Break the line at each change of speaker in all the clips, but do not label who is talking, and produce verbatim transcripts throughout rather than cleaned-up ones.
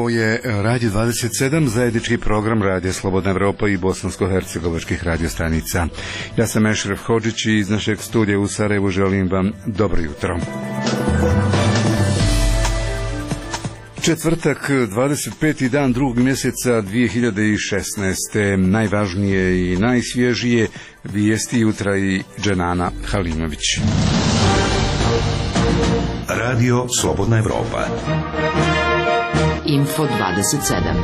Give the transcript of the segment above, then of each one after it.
Ovo je Radio dvadeset sedam, zajednički program Radija Slobodna Evropa i bosansko-hercegovačkih radiostanica. Ja sam Ešref Hodžić i iz našeg studija u Sarajevu želim vam dobro jutro. Četvrtak, dvadeset peti dan drugog mjeseca dvije hiljade šesnaeste. Najvažnije i najsvježije vijesti jutra i Dženana Halimović.
Radio Slobodna Evropa.
Info dvadeset sedam.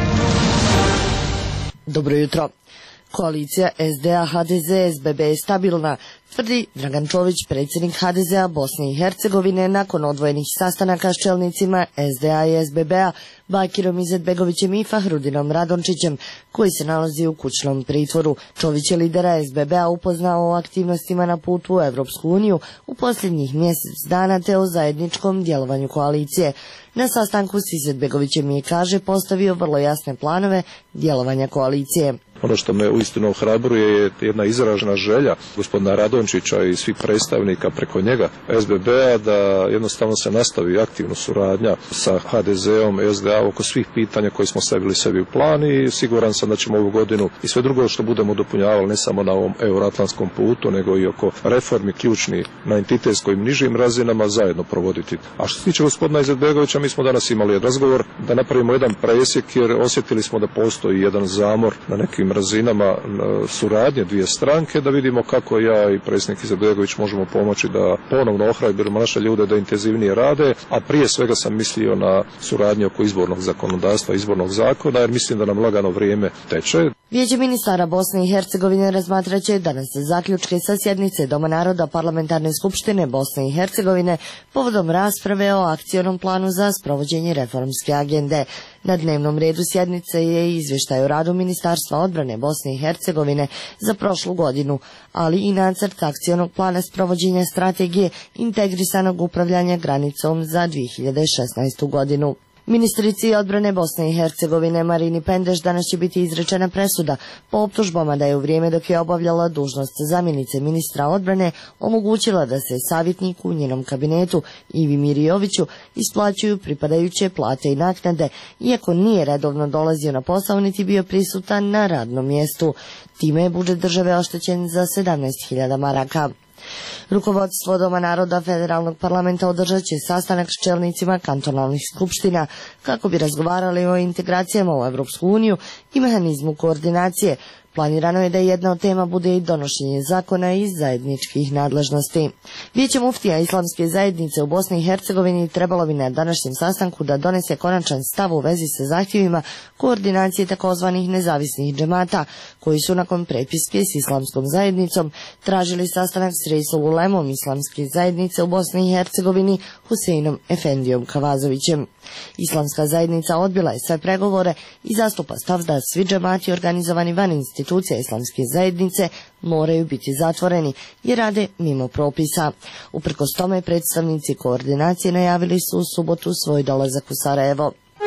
Dobro jutro. Koalicija S D A H D Z S B B je stabilna, tvrdi Dragan Čović, predsjednik H D Z A Bosne i Hercegovine, nakon odvojenih sastanaka s čelnicima S D A i S B B A, Bakirom Izetbegovićem i Fahrudinom Radončićem, koji se nalazi u kućnom pritvoru. Čović je lidera S B B A upoznao o aktivnostima na putu u Evropsku uniju u posljednjih mjesec dana te o zajedničkom djelovanju koalicije. Na sastanku s Izetbegovićem je, kaže, postavio vrlo jasne planove djelovanja koalicije.
Ono što me uistinu ohrabruje je jedna izražena želja gospodina Radončića i svih predstavnika preko njega S B B A da jednostavno se nastavi aktivnu suradnja sa H D Z-om i S D A oko svih pitanja koje smo stavili sebi u plan i siguran sam da ćemo ovu godinu i sve drugo što budemo dopunjavali ne samo na ovom euroatlantskom putu nego i oko reformi ključnih na entitetskim i nižim razinama zajedno provoditi. A što se tiče gospodina Izetbegovića, mi smo danas imali razgovor da napravimo jedan presjek jer osjetili smo da postoji jedan zamor na nekim razinama suradnje dvije stranke, da vidimo kako ja i predsjednik Izetbegović možemo pomoći da ponovno ohrabrimo naše ljude da intenzivnije rade, a prije svega sam mislio na suradnju oko izbornog zakonodavstva, izbornog zakona, jer mislim da nam lagano vrijeme teče.
Vijeće ministara Bosne i Hercegovine razmatrat će danas zaključke sa sjednice Doma naroda Parlamentarne skupštine Bosne i Hercegovine povodom rasprave o akcionom planu za sprovođenje reformske agende. Na dnevnom redu sjednice je izvještaj o radu Ministarstva odbrane Bosne i Hercegovine za prošlu godinu, ali i nacrt akcionog plana sprovođenja strategije integrisanog upravljanja granicom za dvije hiljade šesnaestu godinu. Ministrici odbrane Bosne i Hercegovine Marini Pendeš danas će biti izrečena presuda po optužbama da je u vrijeme dok je obavljala dužnost zamjenice ministra odbrane omogućila da se savjetniku u njenom kabinetu Ivi Mirjoviću isplaćuju pripadajuće plate i naknade, iako nije redovno dolazio na posao niti bio prisutan na radnom mjestu. Time je budžet države oštećen za sedamnaest hiljada maraka. Rukovodstvo Doma naroda Federalnog parlamenta održat će sastanak s čelnicima kantonalnih skupština kako bi razgovarali o integracijama u Evropsku uniju i mehanizmu koordinacije. Planirano je da jedna od tema bude i donošenje zakona iz zajedničkih nadležnosti. Vijeće muftija Islamske zajednice u Bosni i Hercegovini trebalo bi na današnjem sastanku da donese konačan stav u vezi sa zahtjevima koordinacije takozvanih nezavisnih džemata, koji su nakon prepiske s Islamskom zajednicom tražili sastanak s Reisul Ulemom Islamske zajednice u Bosni i Hercegovini Huseinom Efendijom Kavazovićem. Islamska zajednica odbila je sve pregovore i zastupa stav da svi džemati organizovani van institucija Islamske zajednice moraju biti zatvoreni jer rade mimo propisa. Uprkos tome, predstavnici koordinacije najavili su u subotu svoj dolazak u Sarajevo.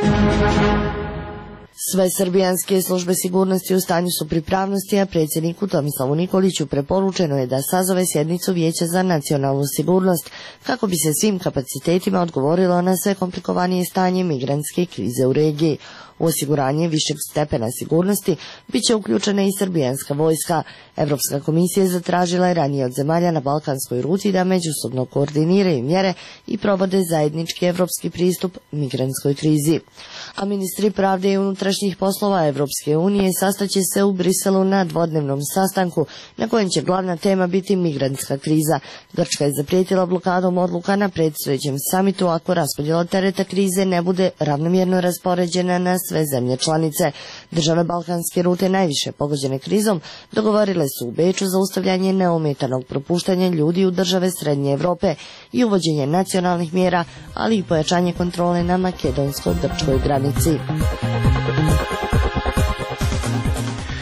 Sve srbijanske službe sigurnosti u stanju su pripravnosti, a predsjedniku Tomislavu Nikoliću preporučeno je da sazove sjednicu Vijeća za nacionalnu sigurnost kako bi se svim kapacitetima odgovorilo na sve komplikovanije stanje migrantske krize u regiji. U osiguranje višeg stepena sigurnosti bit će uključena i srbijanska vojska. Evropska komisija zatražila je ranije od zemalja na balkanskoj ruti da međusobno koordiniraju mjere i provode zajednički evropski pristup migrantskoj krizi. A ministri pravde i unutrašnjih poslova Evropske unije sastaće se u Briselu na dvodnevnom sastanku na kojem će glavna tema biti migrantska kriza. Grčka je zaprijetila blokadom odluka na predstojećem samitu ako raspodjela tereta krize ne bude ravnomjerno raspoređena na sve zemlje članice. Države balkanske rute najviše pogođene krizom dogovorile su u Beču zaustavljanje neometanog propuštanja ljudi u države Srednje Evrope i uvođenje nacionalnih mjera, ali i pojačanje kontrole na makedonsko-grčkoj granici.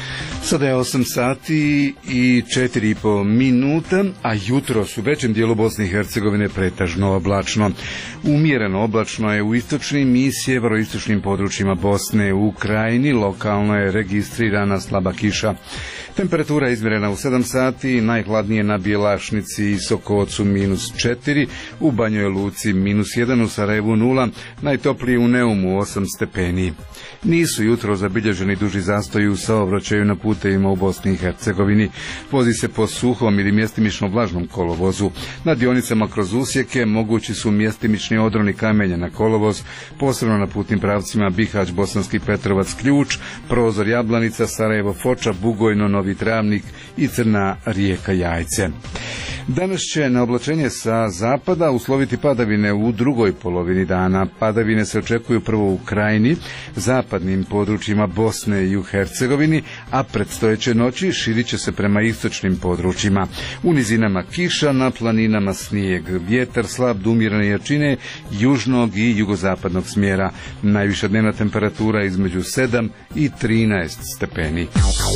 Sada je osam sati i četiri i po minuta, a jutros u većem dijelu Bosne i Hercegovine pretežno oblačno. Umjereno oblačno je u istočnim i sjeveroistočnim područjima Bosne. U Krajini lokalno je registrirana slaba kiša. Temperatura je izmjerena u sedam sati, najhladnije na Bjelašnici i Sokocu minus četiri, u Banjoj Luci minus jedan, u Sarajevu nula, najtoplije u Neumu osam stepeni. Nisu jutro zabilježeni duži zastoji u saobraćaju na putevima u Bosni i Hercegovini. Vozi se po suhom ili mjestimično vlažnom kolovozu. Na dionicama kroz usjeke mogući su mjestimični odroni kamenja na kolovoz, posebno na putnim pravcima Bihać, Bosanski Petrovac, Ključ, Prozor, Jablanica, Sarajevo, Foča, Bugojno, Novi Travnik i Crna Rijeka, Jajce. Danas će na oblačenje sa zapada usloviti padavine u drugoj polovini dana. Padavine se očekuju prvo u Krajini, zapadnim područjima Bosne i u Hercegovini, a predstojeće noći širit će se prema istočnim područjima. U nizinama kiša, na planinama snijeg, vjetar slab do umjerene jačine južnog i jugozapadnog smjera. Najviša dnevna temperatura između sedam i trinaest stepeni.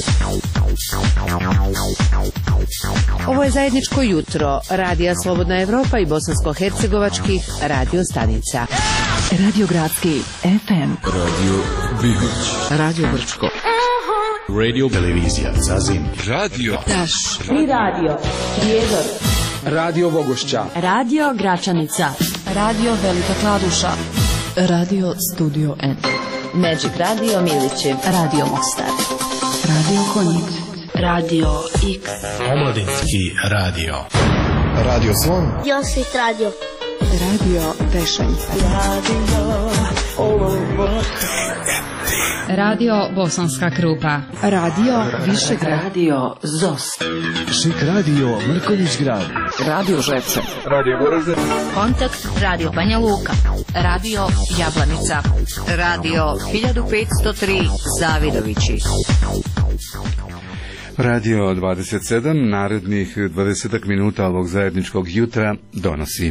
Ovo je zajedničko jutro Radija Slobodna Evropa i bosansko-hercegovačkih radio stanica.
Radio Gradski F M,
Radio Bihać,
Radio Brčko,
Radio Televizija Zazim,
Radio
Taš,
Tri radio, Prijedor,
Radio Vogošća,
Radio Gračanica, Radio Velika Kladuša,
Radio Studio N,
Magic Radio Milići,
Radio Mostar, Radio Konjic,
Radio X,
Omladinski radio,
Radio Slon,
Josip Radio,
Radio Tešanj,
Radio Bosanska Krupa,
Radio Višegrad,
Radio Zos,
Šik Radio Mrkonjić Grad,
Radio Žepče,
Radio Goraze,
Kontakt Radio Banja Luka, Radio Jablanica, Radio hiljadu petsto tri Zavidovići.
Radio dvadeset sedam narednih dvadeset minuta ovog zajedničkog jutra donosi.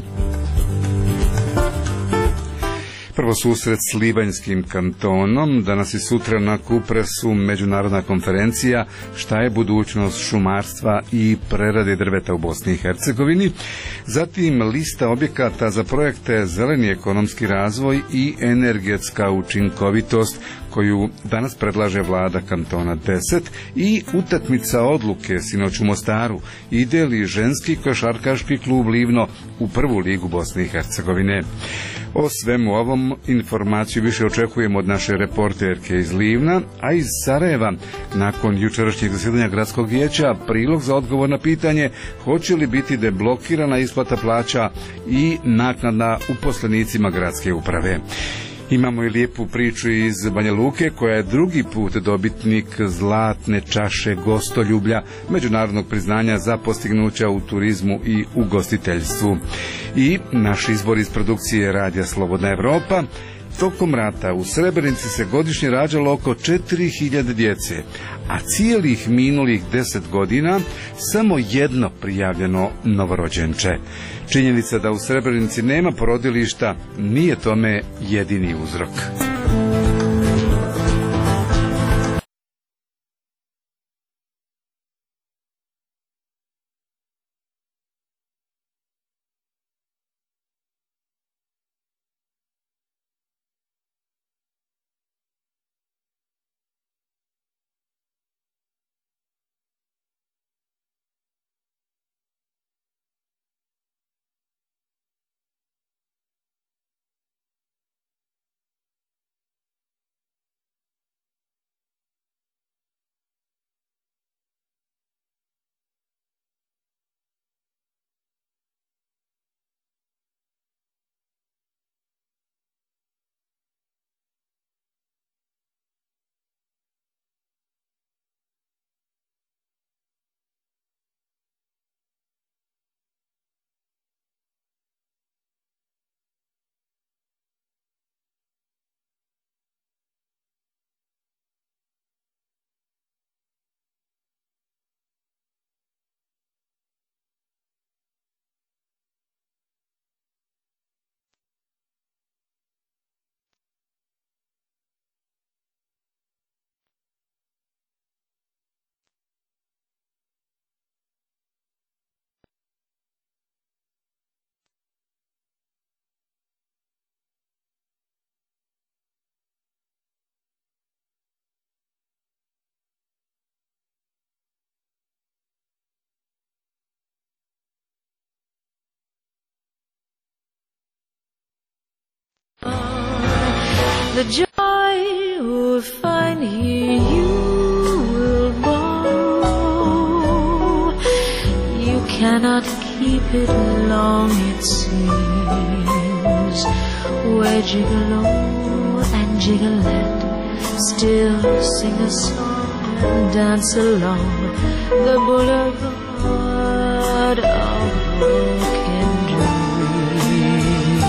Prvo susret s Livanjskim kantonom, danas i sutra na Kupresu međunarodna konferencija šta je budućnost šumarstva i prerade drveta u Bosni i Hercegovini, zatim lista objekata za projekte zeleni ekonomski razvoj i energetska učinkovitost koju danas predlaže vlada kantona deset i utakmica odluke sinoć u Mostaru, ide li ženski košarkaški klub Livno u prvu ligu Bosne i Hercegovine. O svemu ovom informaciju više očekujemo od naše reporterke iz Livna, a iz Sarajeva nakon jučerašnjeg zasjedanja gradskog vijeća prilog za odgovor na pitanje hoće li biti deblokirana isplata plaća i naknada uposlenicima gradske uprave. Imamo i lijepu priču iz Banja Luke koja je drugi put dobitnik zlatne čaše gostoljublja, međunarodnog priznanja za postignuća u turizmu i ugostiteljstvu. I naš izbor iz produkcije Radija Slobodna Evropa. Tokom rata u Srebrenici se godišnje rađalo oko četiri hiljade djece, a cijelih minulih deset godina samo jedno prijavljeno novorođenče. Činjenica da u Srebrenici nema porodilišta nije tome jedini uzrok.
The joy you find here you will borrow. You cannot keep it long, it seems. Where gigolo and gigolette still sing a song and dance along the boulevard of broken dreams.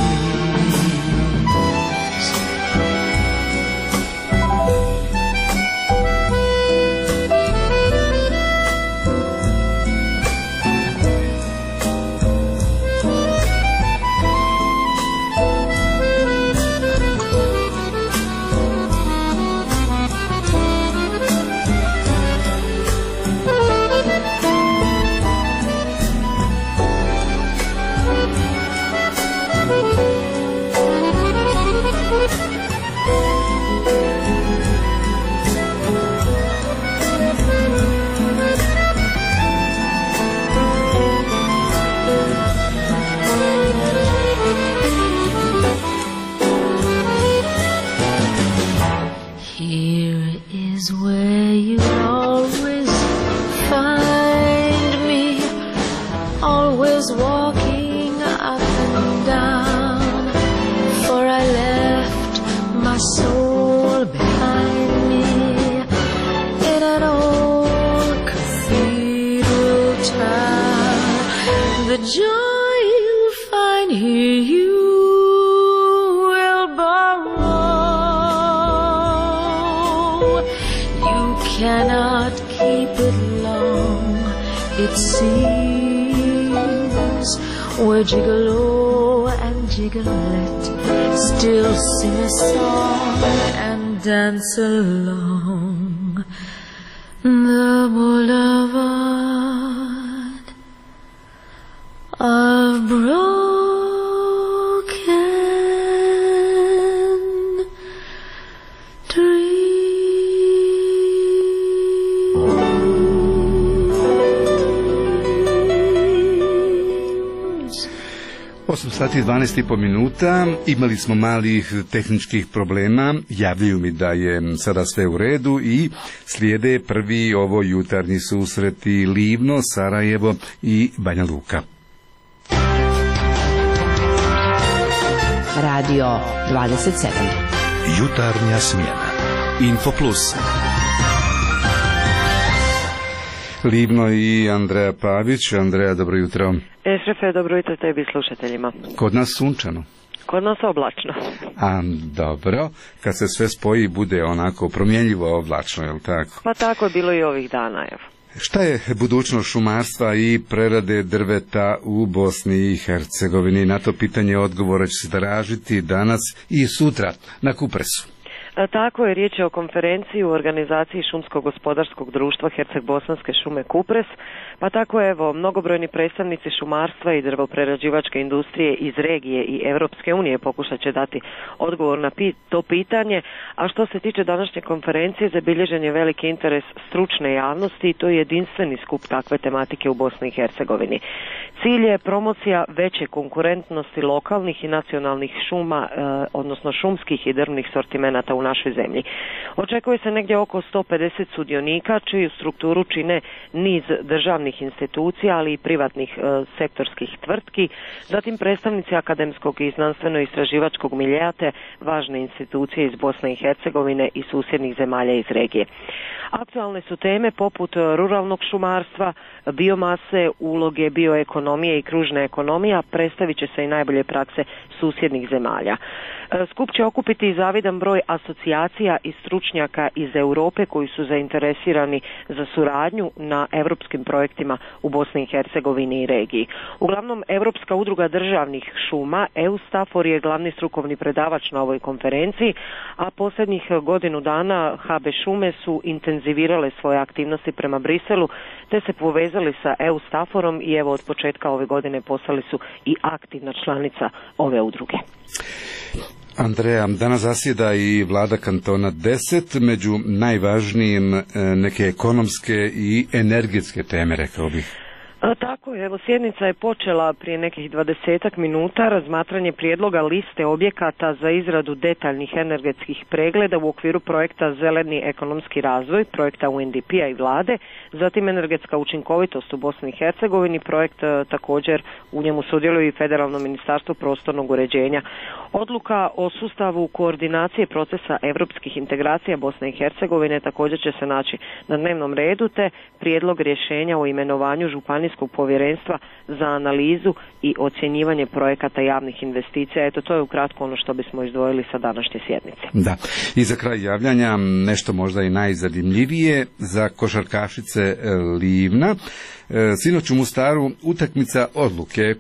Where gigolo and gigolette still sing a song and dance along the boulevard of broken dreams.
osam sati i dvanaest i po minuta, imali smo malih tehničkih problema, javljaju mi da je sada sve u redu i slijede prvi ovo jutarnji susreti Livno, Sarajevo i Banja Luka.
Radio dvadeset sedam.
Jutarnja smjena. Infoplus.
Livno i Andreja Pavić. Andreja, dobro jutro.
E, šefe, dobro jutro tebi slušateljima.
Kod nas sunčano.
Kod nas oblačno.
A, dobro. Kad se sve spoji, bude onako promjenljivo oblačno, je li tako?
Pa tako je bilo i ovih dana, evo.
Šta je budućnost šumarstva i prerade drveta u Bosni i Hercegovini? Na to pitanje odgovora će se tražiti danas i sutra na Kupresu.
Tako je, riječ je o konferenciji u organizaciji Šumsko-gospodarskog društva Herceg-Bosanske šume Kupres, pa tako evo, mnogobrojni predstavnici šumarstva i drvoprerađivačke industrije iz regije i Europske unije pokušat će dati odgovor na to pitanje, a što se tiče današnje konferencije, zabilježen je veliki interes stručne javnosti i to je jedinstveni skup takve tematike u Bosni i Hercegovini. Cilj je promocija veće konkurentnosti lokalnih i nacionalnih šuma, eh, odnosno šumskih i drvnih sortimenata u našoj zemlji. Očekuje se negdje oko sto pedeset sudionika, čiju strukturu čine niz državnih institucija, ali i privatnih e, sektorskih tvrtki, zatim predstavnici akademskog i znanstveno-istraživačkog miljea te važne institucije iz Bosne i Hercegovine i susjednih zemalja iz regije. Aktualne su teme poput ruralnog šumarstva, biomase, uloge bioekonomije i kružne ekonomija, predstavit će se i najbolje prakse susjednih zemalja. Skup će okupiti i zavidan broj asocijacija i stručnjaka iz Europe koji su zainteresirani za suradnju na europskim projektima u Bosni i Hercegovini i regiji. Uglavnom, Europska udruga državnih šuma, EUSTAFOR, je glavni strukovni predavač na ovoj konferenciji, a posljednjih godinu dana H B šume su intenzivirale svoje aktivnosti prema Briselu, te se povezali sa EUSTAFORom i evo od početka ove godine postali su i aktivna članica ove udruge.
Andreja, danas zasjeda i vlada kantona deset, među najvažnijim neke ekonomske i energetske teme, rekao bih.
A, tako je, evo sjednica je počela prije nekih dvadesetak minuta razmatranje prijedloga liste objekata za izradu detaljnih energetskih pregleda u okviru projekta Zeleni ekonomski razvoj, projekta U N D P-a i vlade, zatim energetska učinkovitost u Bosni i Hercegovini, projekt a, također u njemu sudjeluje i Federalno ministarstvo prostornog uređenja. Odluka o sustavu koordinacije procesa europskih integracija Bosne i Hercegovine također će se naći na dnevnom redu, te prijedlog rješenja o imenovanju županijskog povjerenstva za analizu i ocjenjivanje projekata javnih investicija. Eto, to je ukratko ono što bismo izdvojili sa današnje sjednice.
Da, i za kraj javljanja nešto možda i najzanimljivije za košarkašice Livna. Sinoć u Mostaru utakmica odluke.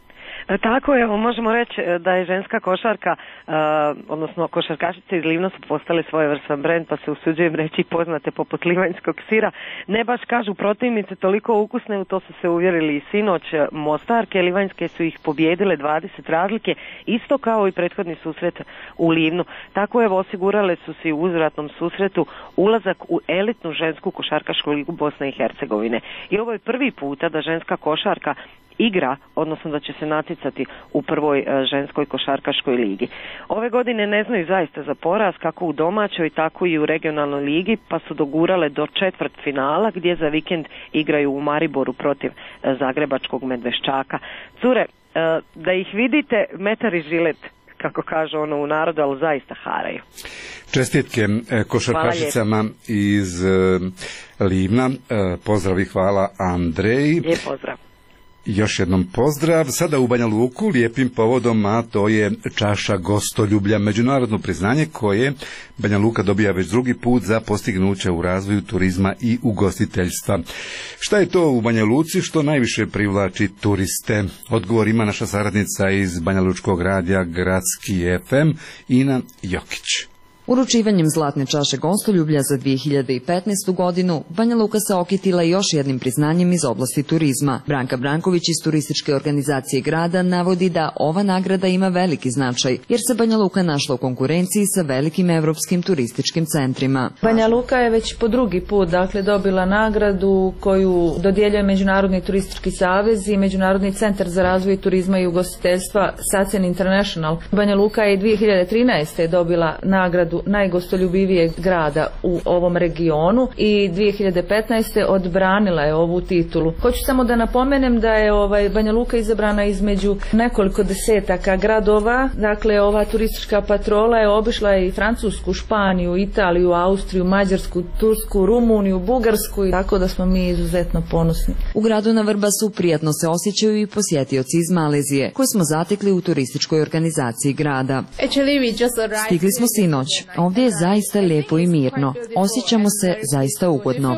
Tako je, možemo reći da je ženska košarka, uh, odnosno košarkašice iz Livna su postale svojevrstan brend, pa se usuđujem reći poznate poput livanjskog sira. Ne baš kažu protivnice toliko ukusne, u to su se uvjerili i sinoć. Mostarke livanjske su ih pobijedile dvadeset razlike, isto kao i prethodni susret u Livnu. Tako je, osigurale su si u uzvratnom susretu ulazak u elitnu žensku košarkašku ligu Bosne i Hercegovine. I ovo je prvi puta da ženska košarka igra, odnosno da će se natjecati u prvoj ženskoj košarkaškoj ligi. Ove godine ne znaju zaista za poraz, kako u domaćoj, tako i u regionalnoj ligi, pa su dogurale do četvrt finala, gdje za vikend igraju u Mariboru protiv zagrebačkog Medveščaka. Cure, da ih vidite, metar i žilet, kako kaže ono u narodu, ali zaista haraju.
Čestitke košarkašicama iz Livna. Pozdrav i hvala Andreji.
Lijep pozdrav.
Još jednom pozdrav. Sada u Banja Luku lijepim povodom, a to je čaša gostoljublja, međunarodno priznanje koje Banja Luka dobija već drugi put za postignuće u razvoju turizma i ugostiteljstva. Šta je to u Banja Luci što najviše privlači turiste? Odgovor ima naša saradnica iz Banja Lučkog radija Gradski F M, Ina Jokić.
Uručivanjem zlatne čaše gostoljublja za dvije hiljade petnaestu godinu, Banja Luka se okitila još jednim priznanjem iz oblasti turizma. Branka Branković iz turističke organizacije grada navodi da ova nagrada ima veliki značaj, jer se Banja Luka našla u konkurenciji sa velikim evropskim turističkim centrima.
Banja Luka je već po drugi put dakle dobila nagradu koju dodjeljuje Međunarodni turistički savez i Međunarodni centar za razvoj turizma i ugostiteljstva Sacen International. Banja Luka je dvije hiljade trinaeste dobila nagradu najgostoljubivijeg grada u ovom regionu i dvije hiljade petnaeste odbranila je ovu titulu. Hoću samo da napomenem da je ovaj Banja Luka izabrana između nekoliko desetaka gradova, dakle ova turistička patrola je obišla i Francusku, Španiju, Italiju, Austriju, Mađarsku, Tursku, Rumuniju, Bugarsku, tako da smo mi izuzetno ponosni.
U gradu na Vrbasu prijatno se osjećaju i posjetioci iz Malezije, koje smo zatekli u turističkoj organizaciji grada. Stigli smo sinoć. Ovdje je zaista lijepo i mirno. Osjećamo se zaista ugodno.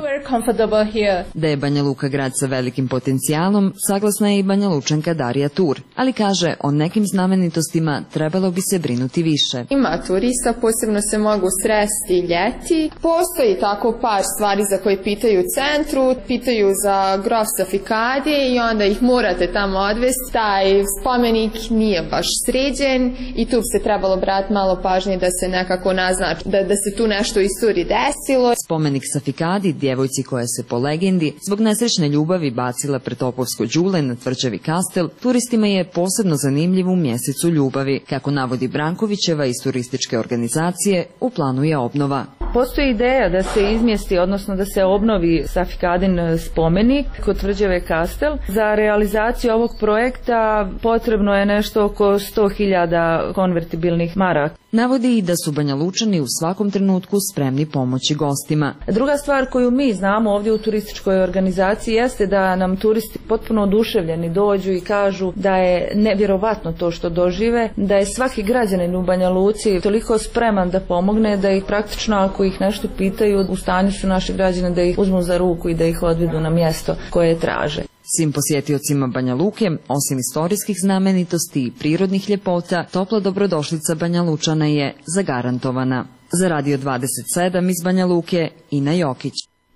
Da je Banja Luka grad sa velikim potencijalom, saglasna je i Banja Lučanka Darija Tur, ali kaže o nekim znamenitostima trebalo bi se brinuti više.
Ima turista, posebno se mogu sresti ljeti. Postoji tako par stvari za koje pitaju u centru, pitaju za grof Safikadi i onda ih morate tamo odvesti. Taj spomenik nije baš sređen i tu bi se trebalo brati malo pažnje da se nekako naznači da, da se tu nešto istoriji desilo.
Spomenik Safikadi, djevojci koja se po legendi zbog nesrećne ljubavi bacila pred Topovsko đule na tvrđavi Kastel, turistima je posebno zanimljiv u mjesecu ljubavi. Kako navodi Brankovićeva iz turističke organizacije, u planu je obnova.
Postoji ideja da se izmjesti, odnosno da se obnovi Safikadin spomenik kod tvrđave Kastel. Za realizaciju ovog projekta potrebno je nešto oko sto hiljada konvertibilnih maraka.
Navodi i da su Banja Lučani u svakom trenutku spremni pomoći gostima.
Druga stvar koju mi znamo ovdje u turističkoj organizaciji jeste da nam turisti potpuno oduševljeni dođu i kažu da je nevjerovatno to što dožive, da je svaki građanin u Banja Luci toliko spreman da pomogne, da ih praktično ako ih nešto pitaju, u stanju su naši građani da ih uzmu za ruku i da ih odvedu na mjesto koje traže.
Svim posjetiocima Banja Luke, osim istorijskih znamenitosti i prirodnih ljepota, topla dobrodošlica Banja Lučana je zagarantovana. Za Radio dvadeset sedam iz Banja Luke, Ina Jokić.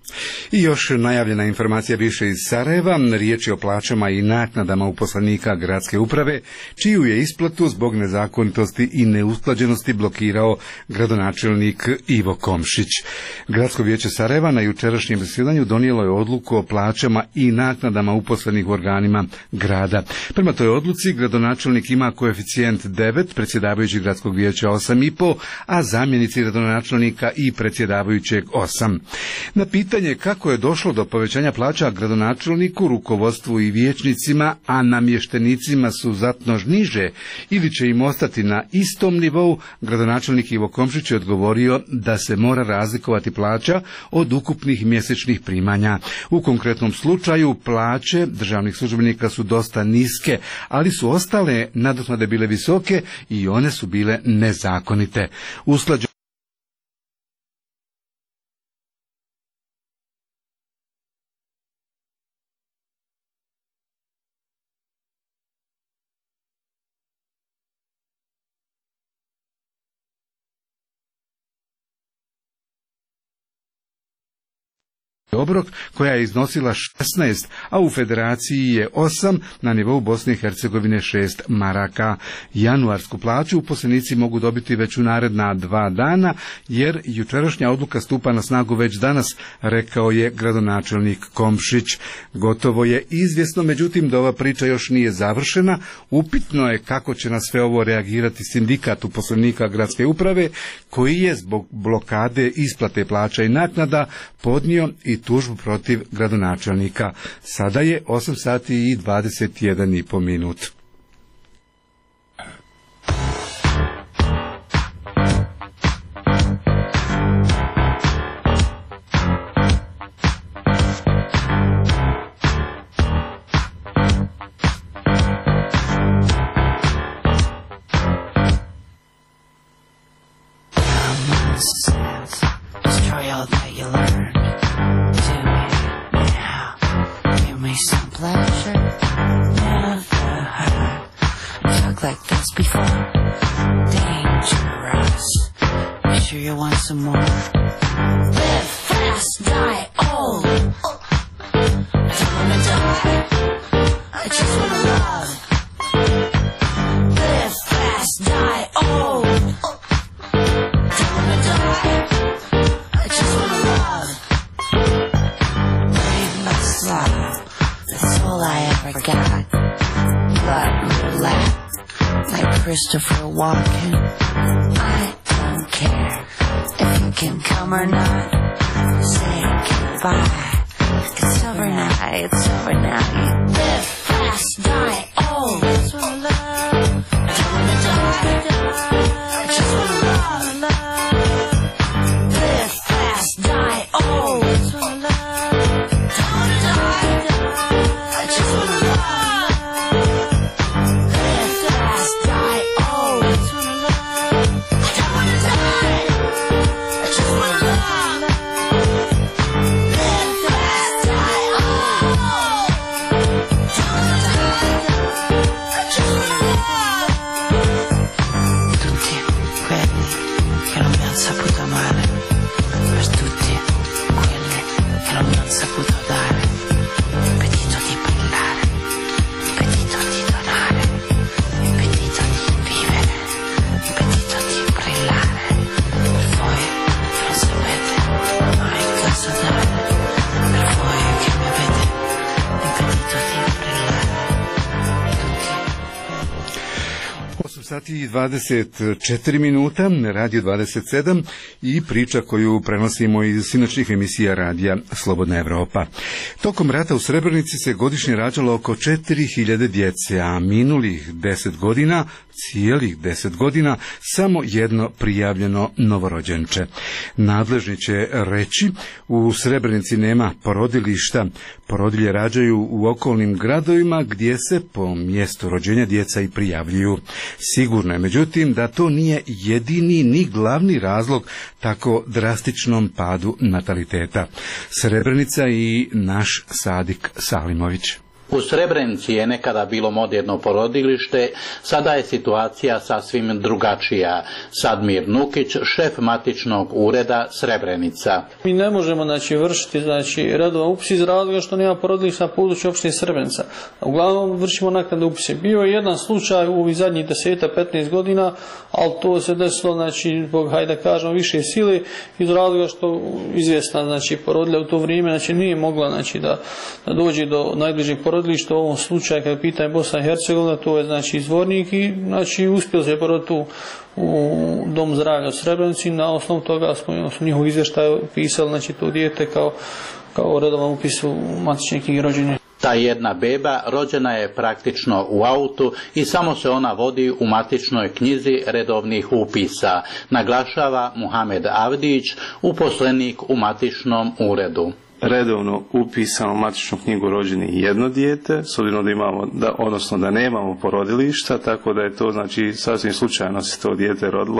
I još najavljena informacija više iz Sarajeva, riječ je o plaćama i naknadama uposlenika gradske uprave, čiju je isplatu zbog nezakonitosti i neusklađenosti blokirao gradonačelnik Ivo Komšić. Gradsko vijeće Sarajeva na jučerašnjem zasjedanju donijelo je odluku o plaćama i naknadama uposlenih u organima grada. Prema toj odluci gradonačelnik ima koeficijent devet, predsjedavajući gradskog vijeća osam i pol, a zamjenici gradonačelnika i predsjedavajućeg osam. Na pitanje kako je došlo do povećanja plaća gradonačelniku, rukovodstvu i vijećnicima, a namještenicima su znatno niže ili će im ostati na istom nivou, gradonačelnik Ivo Komšić je odgovorio da se mora razlikovati plaća od ukupnih mjesečnih primanja. U konkretnom slučaju plaće državnih službenika su dosta niske, ali su ostale nadoknade bile visoke i one su bile nezakonite. Usklađeno obrok koja je iznosila šesnaest, a u federaciji je osam, na nivou Bosne i Hercegovine šest maraka. Januarsku plaću uposlenici mogu dobiti već u naredna dva dana, jer jučerašnja odluka stupa na snagu već danas, rekao je gradonačelnik Komšić. Gotovo je izvjesno, međutim, da ova priča još nije završena. Upitno je kako će na sve ovo reagirati sindikat uposlenika gradske uprave, koji je zbog blokade isplate plaća i naknada podnio i tužbu protiv gradonačelnika. Sada je osam sati i dvadeset jedan i po minut.
Christopher Walken, I don't care if you can come or not. Say goodbye. It's over now. It's over now. You live fast, die old. I just wanna love. I don't wanna die. I just wanna love. love. Live fast, die old. I just wanna love. Don't wanna die. I just wanna love.
sati i dvadeset četiri minuta, Radio dvadeset sedam i priča koju prenosimo iz sinoćnih emisija radija Slobodna Evropa. Tokom rata u Srebrenici se godišnje rađalo oko četiri hiljade djece, a minulih deset godina, cijelih deset godina, samo jedno prijavljeno novorođenče. Nadležni će reći, u Srebrenici nema porodilišta, porodilje rađaju u okolnim gradovima gdje se po mjestu rođenja djeca i prijavljuju. Sigurno je, međutim, da to nije jedini ni glavni razlog tako drastičnom padu nataliteta. Srebrenica i naš Sadik Salimović.
U Srebrenici je nekada bilo moderno porodilište, sada je situacija sasvim drugačija. Sadmir Nukić, šef matičnog ureda Srebrenica.
Mi ne možemo znači, vršiti znači, redovan upis iz razloga što nema porodilišta na području opštine Srebrenica. Uglavnom vršimo naknadne upise. Bio je jedan slučaj u ovih zadnjih deset do petnaest godina, ali to se desilo znači, zbog, hajde da kažemo, više sile iz razloga što izvjesna znači, porodilja u to vrijeme znači, nije mogla znači, da, da dođe do najbližeg porodilišta. U ovom slučaju kada je pitanje Bosna i Hercegovina, to je znači izvornik i znači uspjeli se poroditi u, u Dom zdravlja u Srebrenici. Na osnovu toga smo, smo njihov izvještaj upisali znači, to dijete kao, kao redovan upis u matične knjige rođenja.
Ta jedna beba rođena je praktično u autu i samo se ona vodi u matičnoj knjizi redovnih upisa, naglašava Muhamed Avdić, uposlenik u matičnom uredu.
Redovno upisano u matičnu knjigu rođenih jedno dijete, s obzirom da imamo, da, odnosno da nemamo porodilišta, tako da je to znači sasvim slučajno se to dijete rodilo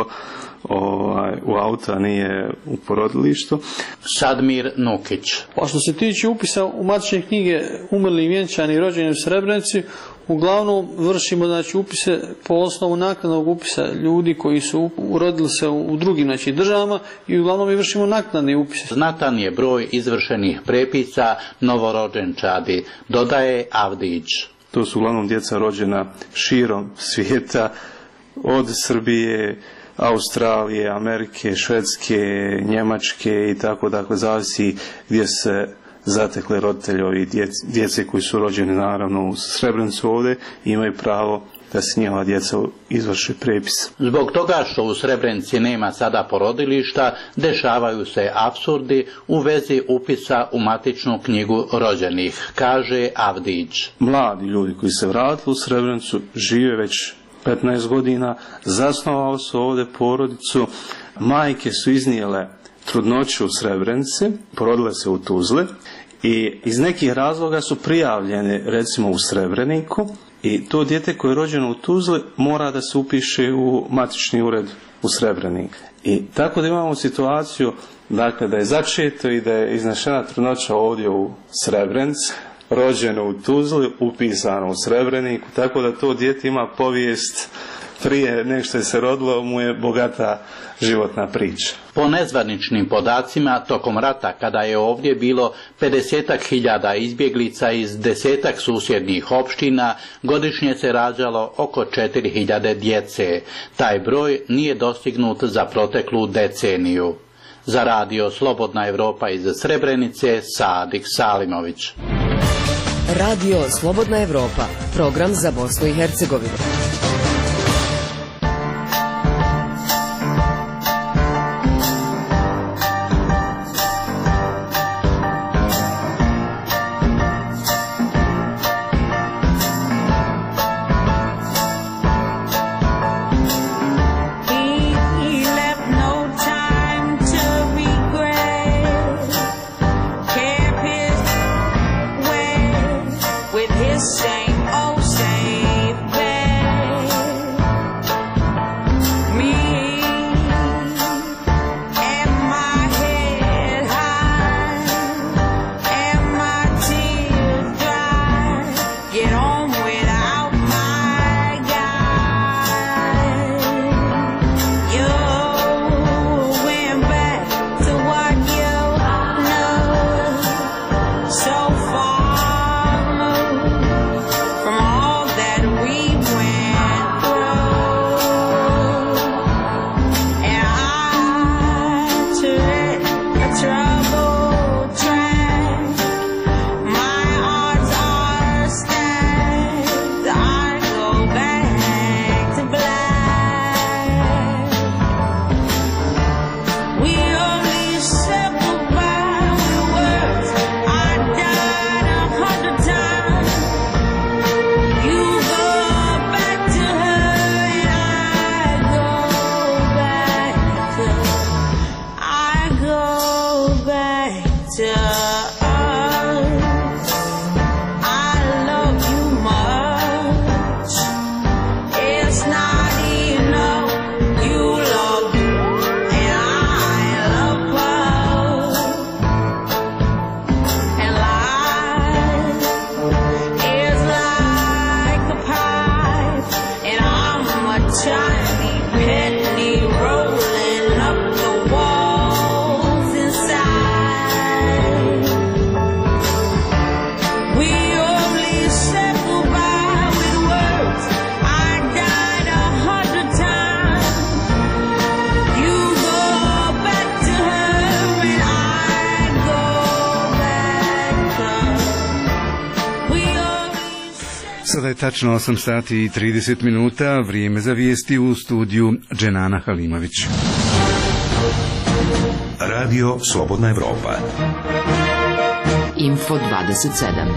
ovaj, u auto, a nije u porodilištu.
Sadmir Nukić.
Pa što se tiče upisa u matične knjige umrli, vjenčani i rođeni u Srebrenici, uglavnom vršimo znači, upise po osnovu naknadnog upisa ljudi koji su urodili se u drugim znači, državama i uglavnom mi vršimo naknadne upise.
Znatan je broj izvršenih prepisa novorođenčadi, dodaje Avdić.
To su uglavnom djeca rođena širom svijeta, od Srbije, Australije, Amerike, Švedske, Njemačke i tako, dakle zavisi gdje se zatekle roditelji ovih djece, djece koji su rođeni naravno u Srebrenicu ovdje, imaju pravo da se njihova djeca izvrši prepis.
Zbog toga što u Srebrenici nema sada porodilišta, dešavaju se apsurdi u vezi upisa u matičnu knjigu rođenih, kaže Avdić.
Mladi ljudi koji se vratili u Srebrenicu žive već petnaest godina, zasnovali su ovdje porodicu, majke su iznijele trudnoću u Srebrenici, porodile se u Tuzli i iz nekih razloga su prijavljene recimo u Srebreniku i to dijete koje je rođeno u Tuzli mora da se upiše u matični ured u Srebreniku. I tako da imamo situaciju dakle, da je začeto i da je iznešena trudnoća ovdje u Srebrenici, rođeno u Tuzli, upisano u Srebreniku, tako da to dijete ima povijest prije nego što je se rodilo, mu je bogata životna priča.
Po nezvaničnim podacima, tokom rata, kada je ovdje bilo pedesetak hiljada izbjeglica iz desetak susjednih opština, godišnje se rađalo oko četiri hiljade djece. Taj broj nije dostignut za proteklu deceniju. Za radio Slobodna Evropa iz Srebrenice, Sadik Salimović.
Radio Slobodna Evropa, program za Bosnu i Hercegovinu.
Same old same bed.
Sada je tačno osam sati i trideset minuta, vrijeme za vijesti u studiju Dženana Halimović.
Radio Slobodna Evropa.
Info dvadeset sedam.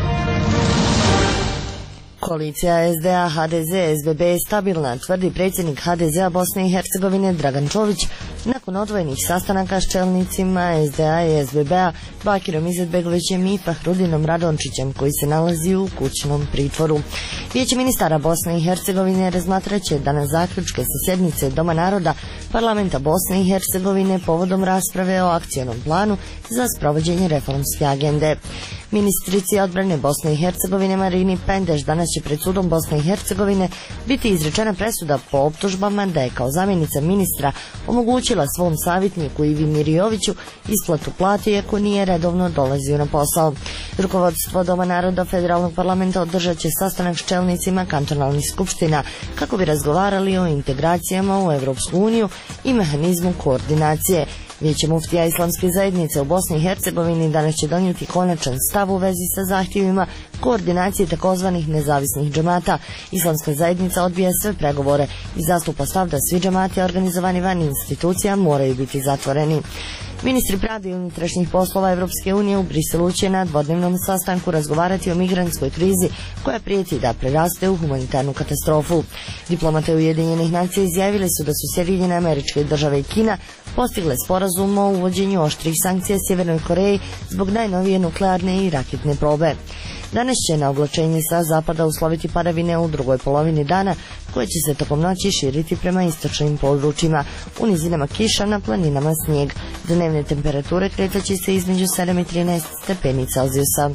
Koalicija S D A H D Z S B B je stabilna, tvrdi predsjednik H D Z-a Bosne i Hercegovine Dragan Čović nakon odvojenih sastanaka s čelnicima S D A i S B B-a Bakirom Izetbegovićem i Fahrudinom Radončićem koji se nalazi u kućnom pritvoru. Vijeće ministara Bosne i Hercegovine razmatrat će danas zaključke sa sjednice Doma naroda Parlamenta Bosne i Hercegovine povodom rasprave o akcionom planu za sprovođenje reformske agende. Ministrici odbrane Bosne i Hercegovine Marini Pendeš danas će pred sudom Bosne i Hercegovine biti izrečena presuda po optužbama da je kao zamjenica ministra omogućila svom savjetniku Ivi Mirjoviću isplatu plate iako nije redovno dolazio na posao. Rukovodstvo Doma naroda Federalnog parlamenta održat će sastanak s čelnicima kantonalnih skupština kako bi razgovarali o integracijama u Evropsku uniju i mehanizmu koordinacije. Vijeće muftija Islamske zajednice u Bosni i Hercegovini danas će donijeti konačan stav u vezi sa zahtjevima koordinacije takozvanih nezavisnih džemata. Islamska zajednica odbija sve pregovore i zastupa stav da svi džemati organizovani van institucija moraju biti zatvoreni. Ministri pravde i unutrašnjih poslova Evropske unije u Briselu će na dvodnevnom sastanku razgovarati o migrantskoj krizi koja prijeti da preraste u humanitarnu katastrofu. Diplomate Ujedinjenih nacija izjavili su da su Sjedinjene Američke Države i Kina postigle sporazum o uvođenju oštrih sankcija Sjevernoj Koreji zbog najnovije nuklearne i raketne probe. Danas će na oblačenje sa zapada usloviti padavine u drugoj polovini dana koje će se tokom noći širiti prema istočnim područjima. U nizinama kiša, na planinama snijeg. Dnevne temperature kretaće se između sedam i trinaest stepeni Celzijusa.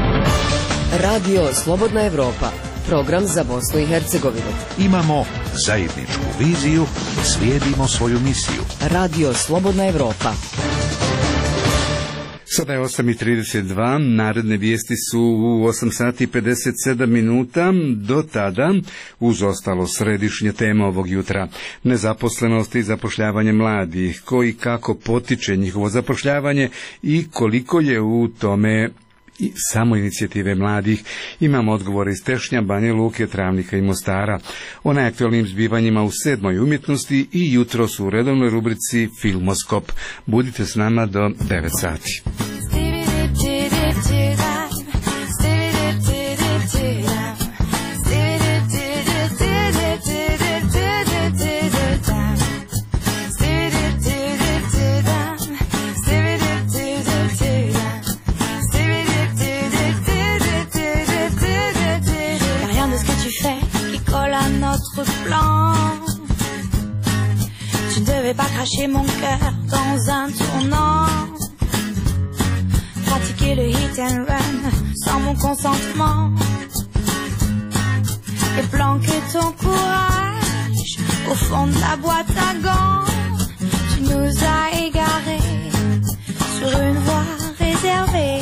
Radio Slobodna Evropa. Program za Bosnu i Hercegovinu.
Imamo zajedničku viziju, slijedimo svoju misiju.
Radio Slobodna Evropa.
Sada je osam i trideset dva, naredne vijesti su u osam sati i pedeset sedam minuta, do tada uz ostalo središnje tema ovog jutra. Nezaposlenost i zapošljavanje mladih, koji kako potiče njihovo zapošljavanje i koliko je u tome i samo inicijative mladih. Imamo odgovore iz Tešnja, Banja Luke, Travnika i Mostara. O najaktualnim zbivanjima u sedmoj umjetnosti i jutros u redovnoj rubrici Filmoskop. Budite s nama do devet sati.
Plan. Tu ne devais pas cracher mon cœur dans un tournant, pratiquer le hit and run sans mon consentement et planquer ton courage au fond de la boîte à gants. Tu nous as égarés sur une voie réservée.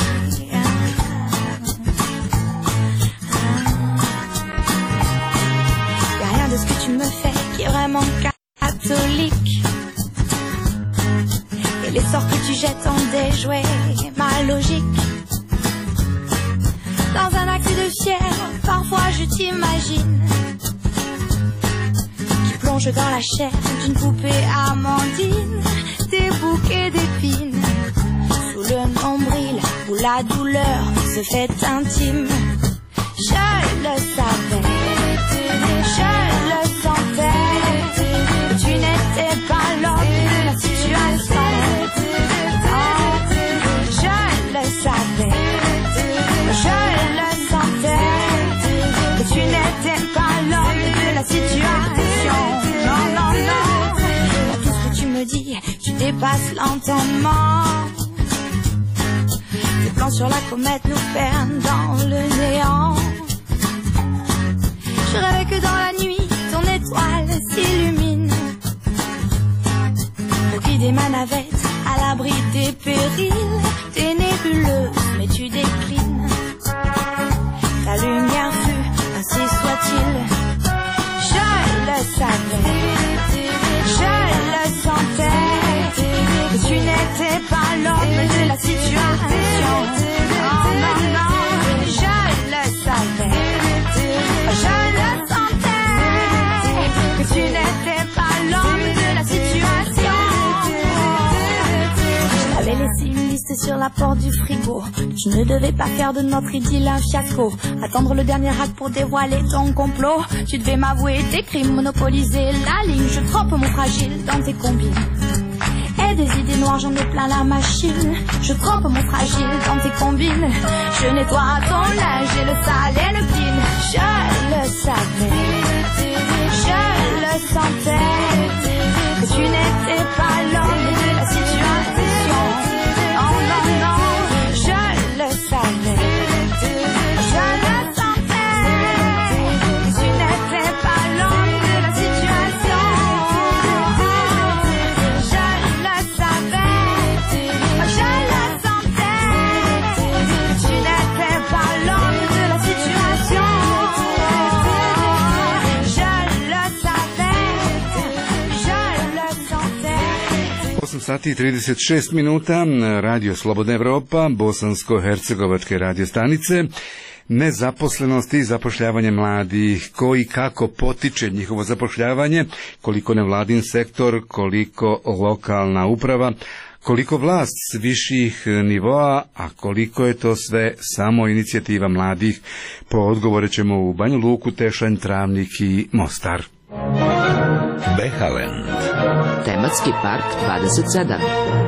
De ce que tu me fais qui est vraiment catholique, et les sorts que tu jettes ont déjoué ma logique. Dans un acte de fier, parfois je t'imagine qui plonge dans la chair d'une poupée Amandine, des bouquets d'épines sous le nombril où la douleur se fait intime. Je le savais, je le sentais, tu n'étais pas l'homme de la situation. Je le savais, je le sentais, que tu n'étais pas l'homme de la situation. Non, non, non, dans tout ce que tu me dis, tu dépasses l'entendement. Tes plans sur la comète nous perdent dans le néant. Je rêvais que dans la nuit, ton étoile s'illumine pour guider ma navette à l'abri des périls. T'es nébuleuse, mais tu déclines. Ta lumière fut, ainsi soit-il. Je le savais, je le sentais, que tu n'étais pas l'homme de la situation. Non, non, non, je le savais. liste sur la porte du frigo. Tu ne devais pas faire de notre idylle un fiasco. Attendre le dernier acte pour dévoiler ton complot. Tu devais m'avouer tes crimes, monopoliser la ligne. Je trempe mon fragile dans tes combines. Et des idées noires, j'en ai plein la machine. Je trempe mon fragile dans tes combines. Je nettoie ton linge et le sale et le clean. Je le savais, je le sentais, que tu n'étais pas l'homme de la situation. Non, non, non, je le savais, je le sentais, que tu n'étais pas l'homme de la situation. Je le savais, je le sentais, que tu n'étais pas l'homme de la situation.
osam sati i trideset šest minuta, Radio Slobodna Evropa, bosansko-hercegovačke radio stanice. Nezaposlenost i zapošljavanje mladih, ko i kako potiče njihovo zapošljavanje, koliko nevladin sektor, koliko lokalna uprava, koliko vlast s viših nivoa, a koliko je to sve samo inicijativa mladih. Po odgovore ćemo u Banju Luku, Tešanj, Travnik i Mostar.
Behalend.
Tematski park dvadeset sedam.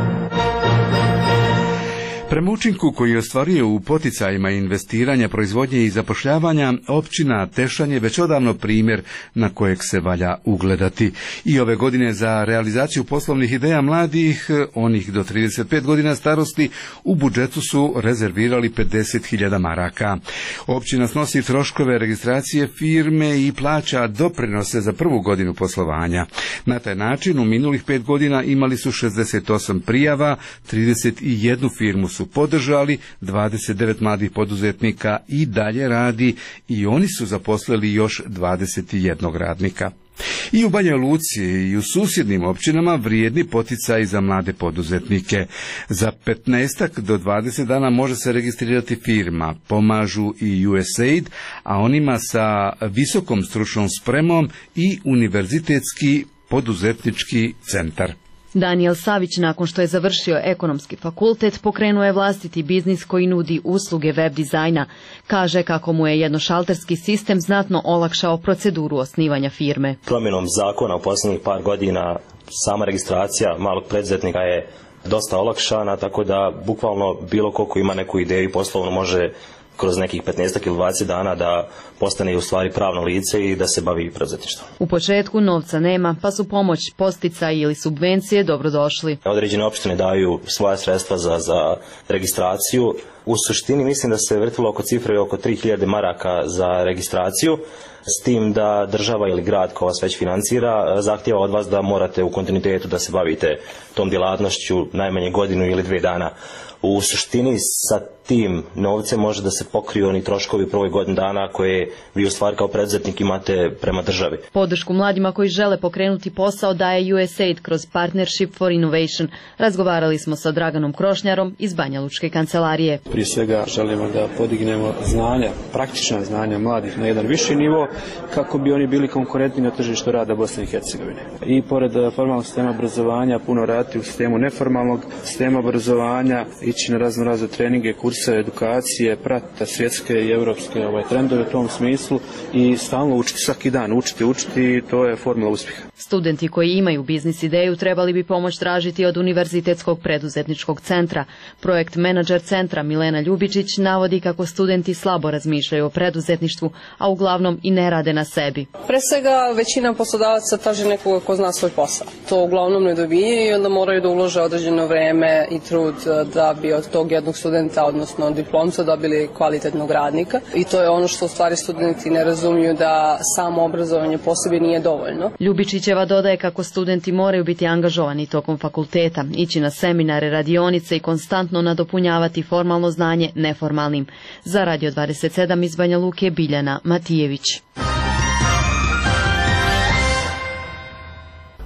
Prema učinku koji je ostvario u poticajima investiranja, proizvodnje i zapošljavanja, općina Tešanj je već odavno primjer na kojeg se valja ugledati. I ove godine za realizaciju poslovnih ideja mladih, onih do trideset pet godina starosti, u budžetu su rezervirali pedeset hiljada maraka. Općina snosi troškove registracije firme i plaća doprinose za prvu godinu poslovanja. Na taj način u minulih pet godina imali su šezdeset osam prijava, trideset jednu firmu su podržali, dvadeset devet mladih poduzetnika i dalje radi i oni su zaposlili još dvadeset jednog radnika. I u Banja Luci i u susjednim općinama vrijedni poticaji za mlade poduzetnike. Za petnaest do dvadeset dana može se registrirati firma, pomažu i U S A I D, a onima sa visokom stručnom spremom i univerzitetski poduzetnički centar.
Daniel Savić, nakon što je završio ekonomski fakultet, pokrenuo je vlastiti biznis koji nudi usluge web dizajna. Kaže kako mu je jednošalterski sistem znatno olakšao proceduru osnivanja firme.
Promjenom zakona u posljednjih par godina sama registracija malog preduzetnika je dosta olakšana, tako da bukvalno bilo ko ko ima neku ideju poslovnu može kroz nekih petnaest ili dvadeset dana da postane u stvari pravno lice i da se bavi preduzetništvom.
U početku novca nema, pa su pomoć, posticaji ili subvencije dobrodošli.
Određene opštine daju svoja sredstva za, za registraciju. U suštini mislim da se vrtilo oko cifre oko tri hiljade maraka za registraciju, s tim da država ili grad ko vas već financira zahtijeva od vas da morate u kontinuitetu da se bavite tom djelatnošću najmanje godinu ili dvije dana. U suštini sa tim novcem može da se pokriju oni troškovi prvoj godini dana koje vi u stvari kao preduzetnik imate prema državi.
Podršku mladima koji žele pokrenuti posao daje U S A I D kroz Partnership for Innovation. Razgovarali smo sa Draganom Krošnjarom iz Banja Lučke kancelarije.
Prije svega želimo da podignemo znanja, praktična znanja mladih na jedan viši nivo kako bi oni bili konkurentni na tržištu rada Bosne i Hercegovine. I pored formalnog sistema obrazovanja puno raditi u sistemu neformalnog sistema obrazovanja, ići na razno razne treninge, kurse, edukacije, pratiti svjetske i europske ovaj, trendove u tom smislu i stalno učiti, svaki dan učiti, učiti i to je formula uspjeha.
Studenti koji imaju biznis ideju trebali bi pomoć tražiti od Univerzitetskog preduzetničkog centra. Projekt menadžer centra Milena Ljubičić navodi kako studenti slabo razmišljaju o preduzetništvu, a uglavnom i ne rade na sebi.
Pre svega većina poslodavaca traži nekoga ko zna svoj posao. To uglavnom ne dobije i onda moraju da ulože određeno vreme i trud da bi od tog jednog studenta, odnosno diplomca, dobili kvalitetnog radnika. I to je ono što u stvari studenti ne razumiju, da samo obrazovanje po sebi nije dovoljno.
Ljubičićeva dodaje kako studenti moraju biti angažovani tokom fakulteta, ići na seminare, radionice i konstantno nadopunjavati formalno znanje neformalnim. Za Radio dvadeset sedam iz Banja Luke, Biljana Matijević.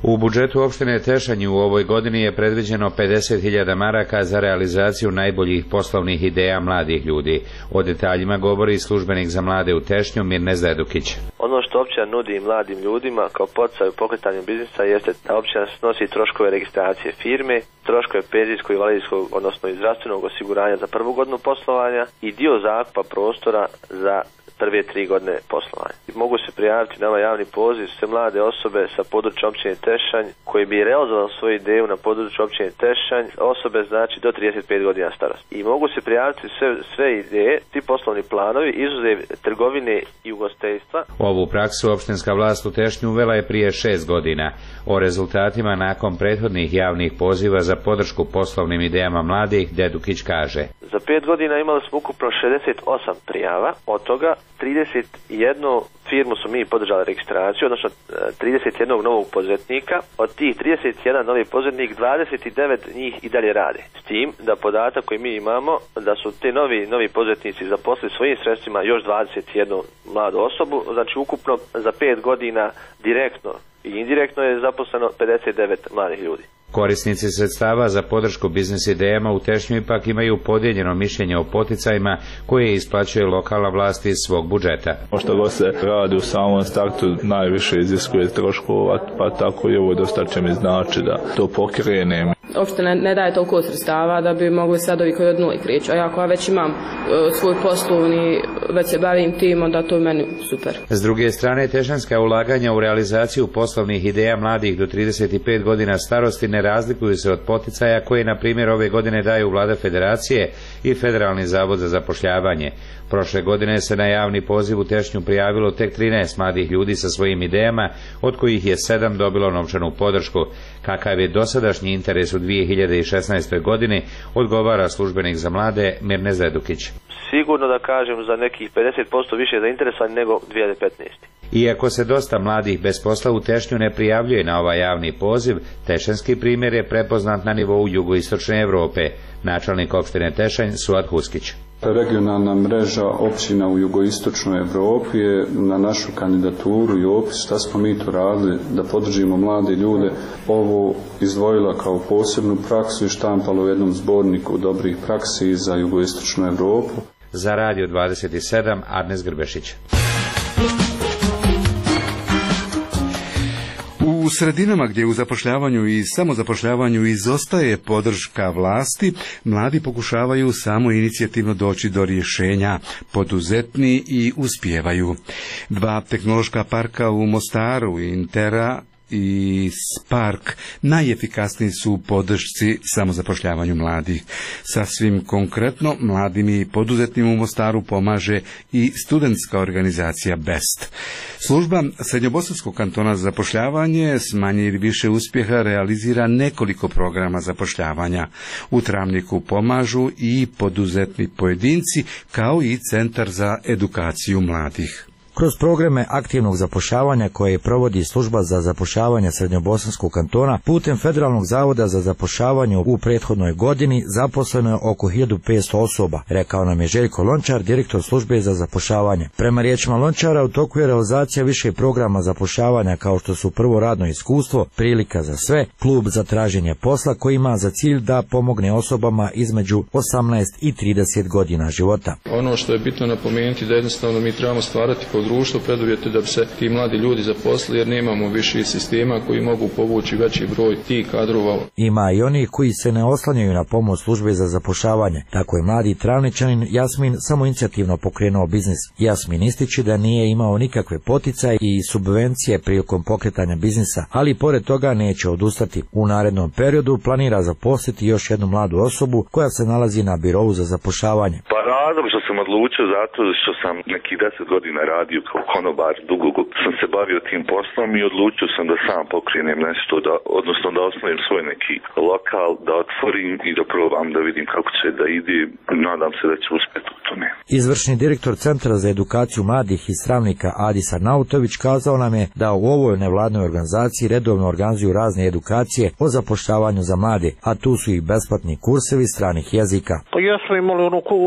U budžetu opštine Tešanj u ovoj godini je predviđeno pedeset hiljada maraka za realizaciju najboljih poslovnih ideja mladih ljudi. O detaljima govori službenik za mlade u Tešnju Mirnezda Edukić.
Ono što općina nudi mladim ljudima kao poticaj u pokretanju biznisa jeste da općina snosi troškove registracije firme, troškove penzijskog, invalidskog, odnosno i zdravstvenog osiguranja za prvu godinu poslovanja i dio zakupa prostora za prve tri godine poslovanja. Mogu se prijaviti na ovaj javni poziv sve mlade osobe sa područja općine Tešanj koji bi realizovali svoju ideju na području općine Tešanj, osobe znači do trideset pet godina starosti. I mogu se prijaviti sve, sve ideje, ti poslovni planovi, izuzev trgovine i ugostiteljstva.
Ovu praksu opštinska vlast u Tešnju uvela je prije šest godina. O rezultatima nakon prethodnih javnih poziva za podršku poslovnim idejama mladih Dedukić kaže.
Za pet godina imali smo ukupno šezdeset osam prijava, od toga trideset jednu firmu su mi podržali registraciju, odnosno trideset jedan novog poduzetnika. Od tih trideset jedan novi poduzetnik, dvadeset devet njih i dalje rade. S tim da podatak koji mi imamo da su te novi novi poduzetnici zaposlili svojim sredstvima još dvadeset jednu mladu osobu, znači ukupno za pet godina direktno i indirektno je zaposleno pedeset devet mladih ljudi.
Korisnici sredstava za podršku biznis idejama u Tešnju ipak imaju podijeljeno mišljenje o poticajima koje isplaćuje lokalna vlast iz svog budžeta.
Što god se radi u samom startu najviše iziskuje troškova, pa tako i ovo dosta će mi znači da to pokrenem.
Opština ne daje toliko sredstava da bi mogli sadovi koji od nuli kreću, a ja ako već imam uh, svoj poslovni, već se bavim tim, onda to je meni super.
S druge strane, tešanska ulaganja u realizaciju poslovnih ideja mladih do trideset pet godina starosti ne razlikuju se od poticaja koje, na primjer, ove godine daju Vlada Federacije i Federalni zavod za zapošljavanje. Prošle godine se na javni poziv u Tešnju prijavilo tek trinaest mladih ljudi sa svojim idejama, od kojih je sedam dobilo novčanu podršku. Kakav je dosadašnji interes u dvije hiljade šesnaestoj godini, odgovara službenik za mlade Mirnezda Edukić.
Sigurno da kažem za nekih pedeset posto više zainteresovani nego dvije hiljade petnaeste.
Iako se dosta mladih bez posla u Tešnju ne prijavljuje na ovaj javni poziv, tešanski primjer je prepoznat na nivou jugoistočne Evrope. Načelnik opštine Tešanj Suad Huskić.
Regionalna mreža općina u jugoistočnoj Evropi je na našu kandidaturu i opis šta smo mi tu radili da podržimo mlade ljude ovo izdvojila kao posebnu praksu i štampalo u jednom zborniku dobrih praksi za jugoistočnu Evropu.
Za Radio dvadeset sedam Arnes Grbešić.
U sredinama gdje u zapošljavanju i samozapošljavanju izostaje podrška vlasti, mladi pokušavaju samo inicijativno doći do rješenja, poduzetni i uspijevaju. Dva tehnološka parka u Mostaru, Intera i Spark, najefikasniji su u podršci samozapošljavanju mladih. Sasvim konkretno, mladim i poduzetnim u Mostaru pomaže i studentska organizacija Best. Služba Srednjobosanskog kantona za zapošljavanje s manje ili više uspjeha realizira nekoliko programa zapošljavanja. U Travniku pomažu i poduzetni pojedinci kao i Centar za edukaciju mladih.
Kroz programe aktivnog zapošljavanja koje provodi Služba za zapošljavanje Srednjobosanskog kantona putem Federalnog zavoda za zapošljavanje u prethodnoj godini zaposleno je oko hiljadu petsto osoba, rekao nam je Željko Lončar, direktor Službe za zapošljavanje. Prema riječima Lončara, u toku je realizacija više programa zapošljavanja kao što su prvo radno iskustvo, prilika za sve, klub za traženje posla koji ima za cilj da pomogne osobama između osamnaest i trideset godina života.
Ono što je bitno napomenuti da jednostavno mi trebamo stvarati društvo preduvjete da bi se ti mladi ljudi zaposlili, jer nemamo više sistema koji mogu povući veći broj tih kadrova.
Ima i oni koji se ne oslanjaju na pomoć Službe za zapošljavanje. Tako je mladi Travničanin Jasmin samoinicijativno pokrenuo biznis. Jasmin ističe da nije imao nikakve poticaje i subvencije prilikom pokretanja biznisa, ali pored toga neće odustati. U narednom periodu planira zaposliti još jednu mladu osobu koja se nalazi na birovu za zapošljavanje.
Pa razlog što sam odlučio zato što sam nekih deset godina radio kao konobar, dugo sam se bavio tim poslom i odlučio sam da sam pokrenem nešto, da, odnosno da osnovim svoj neki lokal, da otvorim i da probam da vidim kako će da ide. Nadam se da će uspjeti u tome.
Izvršni direktor Centra za edukaciju mladih iz Travnika Adisa Nautović kazao nam je da u ovoj nevladnoj organizaciji redovno organizuju razne edukacije o zapošljavanju za mlade, a tu su i besplatni kursevi stranih jezika.
Pa jesmo imali onu, onu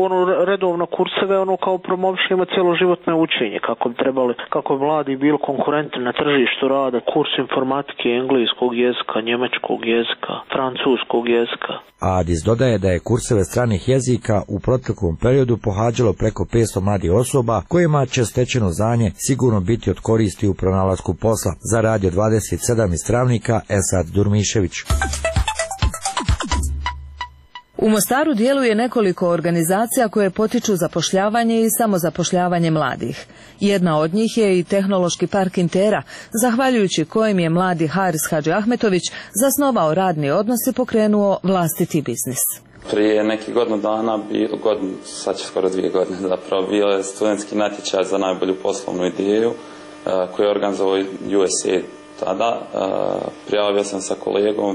redovno kurseve, ono kao promovišemo cjeloživotno učenje, kako bi trebali, kako bi mladi bili konkurentni na tržištu rada, kurs informatike, engleskog jezika, njemačkog jezika, francuskog jezika.
Adis dodaje da je kurseve stranih jezika u proteklom periodu pohađalo preko petsto mladih osoba kojima će stečeno znanje sigurno biti od koristi u pronalasku posla. Za Radio dvadeset sedam iz Travnika, Esad Durmišević.
U Mostaru djeluje nekoliko organizacija koje potiču zapošljavanje i samozapošljavanje mladih. Jedna od njih je i Tehnološki park Intera, zahvaljujući kojem je mladi Haris Hadži Ahmetović zasnovao radni odnos i pokrenuo vlastiti biznis.
Prije nekih godinu dana, godin, sad će skoro dvije godine zapravo, bio je studentski natječaj za najbolju poslovnu ideju koju je organizovao U S A I D tada. Prijavio sam sa kolegom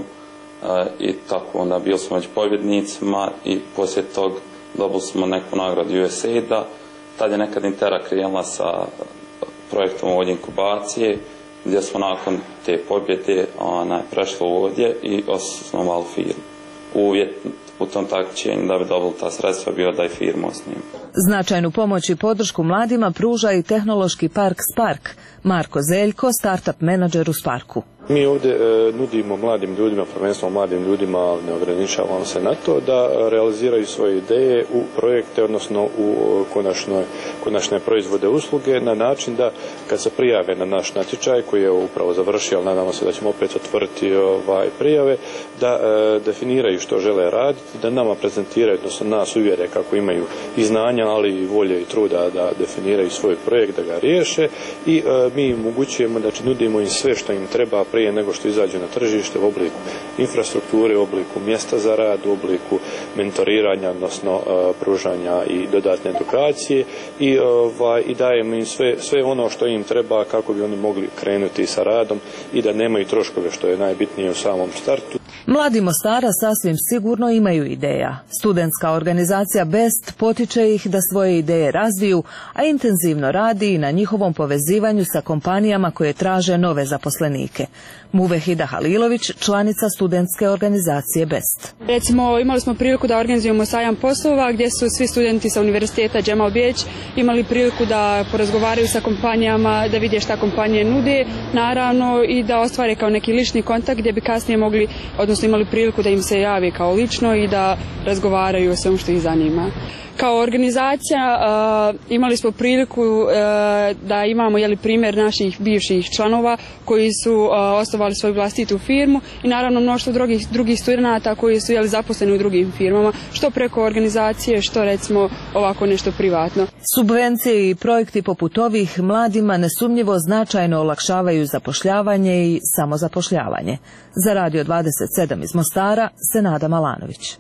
i tako onda bili smo već pobjednicima i poslije tog dobili smo neku nagradu U S A I D-a. Tad je nekad Intera krenula sa projektom ovdje inkubacije gdje smo nakon te pobjede onaj, prešli ovdje i osnovali firmu. Uvjet u tom takmičenju da bi dobili ta sredstva bio da je firmu osnijem.
Značajnu pomoć i podršku mladima pruža i Tehnološki park Spark. Marko Zeljko, startup menadžer u Sparku.
Mi ovdje e, nudimo mladim ljudima, prvenstveno mladim ljudima, ne ograničavamo se na to, da realiziraju svoje ideje u projekte, odnosno u konačnoj, konačne proizvode usluge na način da kad se prijave na naš natječaj koji je upravo završio, ali nadamo se da ćemo opet otvoriti ovaj, prijave, da e, definiraju što žele raditi, da nama prezentiraju, odnosno nas uvjere kako imaju i znanja, ali i volje i truda da definiraju svoj projekt, da ga riješe i e, mi omogućujemo, znači nudimo im sve što im treba prije nego što izađu na tržište u obliku infrastrukture, u obliku mjesta za rad, u obliku mentoriranja, odnosno uh, pružanja i dodatne edukacije i, uh, i dajemo im sve, sve ono što im treba kako bi oni mogli krenuti sa radom i da nemaju troškove, što je najbitnije u samom startu.
Mladi Mostara sasvim sigurno imaju ideja. Studentska organizacija Best potiče ih da svoje ideje razviju, a intenzivno radi i na njihovom povezivanju sa kompanijama koje traže nove zaposlenike. Muvehida Halilović, članica studentske organizacije Best.
Recimo, imali smo priliku da organizujemo sajam poslova gdje su svi studenti sa univerziteta Džemal Bijeć imali priliku da porazgovaraju sa kompanijama, da vide šta kompanije nude, naravno i da ostvare kao neki lični kontakt gdje bi kasnije mogli, odnosno imali priliku da im se javi kao lično i da razgovaraju o svemu što ih zanima. Kao organizacija uh, imali smo priliku uh, da imamo jeli, primjer naših bivših članova koji su uh, osnovali svoju vlastitu firmu i naravno mnoštvo drugih, drugih studenata koji su jeli, zaposleni u drugim firmama, što preko organizacije, što recimo ovako nešto privatno.
Subvencije i projekti poput ovih mladima nesumnjivo značajno olakšavaju zapošljavanje i samozapošljavanje. Za Radio dvadeset sedam iz Mostara, Senada Malanović.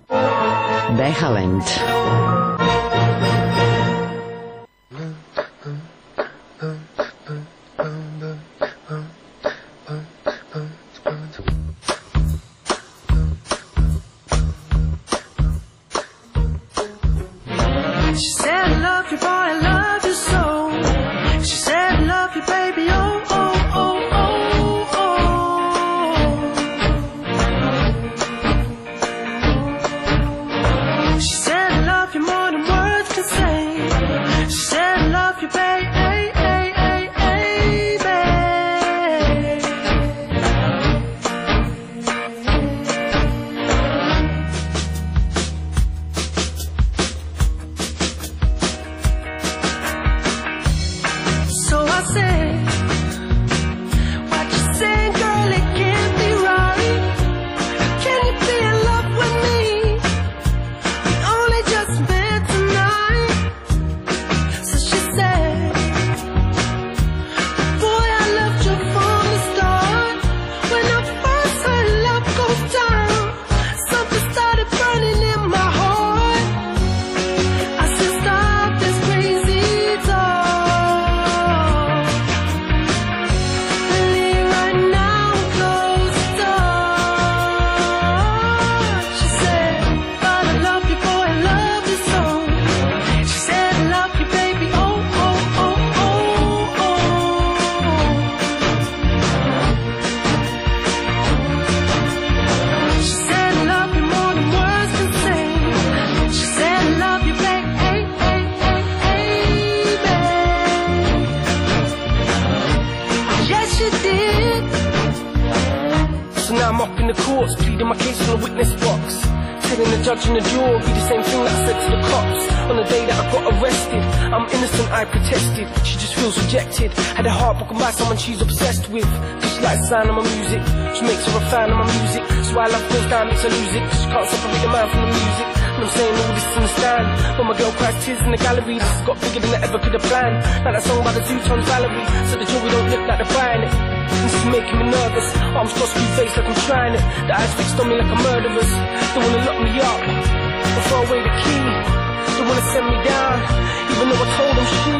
Behalend.
judge and the jury, the same thing that I said to the cops on the day that I got arrested. I'm innocent, I protested. She just feels rejected. Had her heart broken by someone she's obsessed with. She likes the sound of my music. She makes her a fan of my music. So why love goes down, makes her lose it. She can't separate the man from the music. And I'm saying all this in the stand. When my girl cries tears in the gallery, this has got bigger than I ever could have planned. Like that song by the Zootons Valerie. So the jury don't look like they're buying it. This is making me nervous. Arms crossed, blue face like I'm trying it. The eyes fixed on me like a murderer's. They wanna lock me up or throw away the key. They wanna send me down, even though I told them she.